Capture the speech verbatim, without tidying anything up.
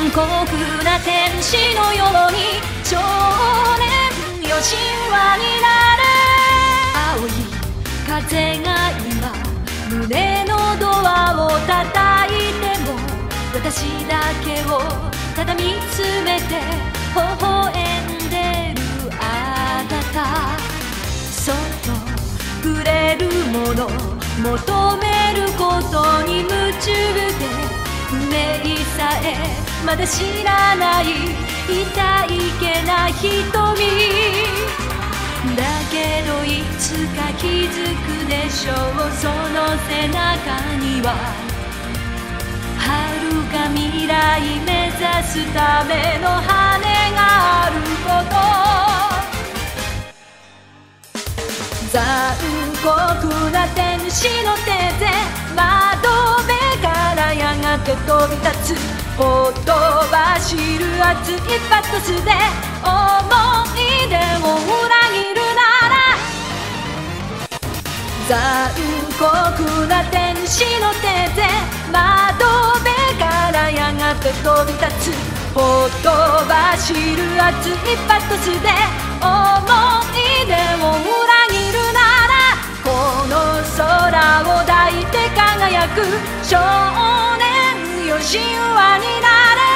酷な天使のように少年よ神話になる。青い風が今胸のドアを叩いても、私だけをただ見つめて微笑んでるあなた。そっと触れるもの求めることに夢中で、運命さえまだ知らない痛いけな瞳だけど、いつか気づくでしょう。その背中には遥か未来目指すための羽があること。残酷な天使の手で窓辺からやがて飛び立つ、ほとばしる熱いパトスで思い出を裏切るなら、残酷な天使の手で窓辺からやがて飛び立つ、ほとばしる熱いパトスで思い出を裏切るなら、この空を抱いて輝く少年よ神話になれ。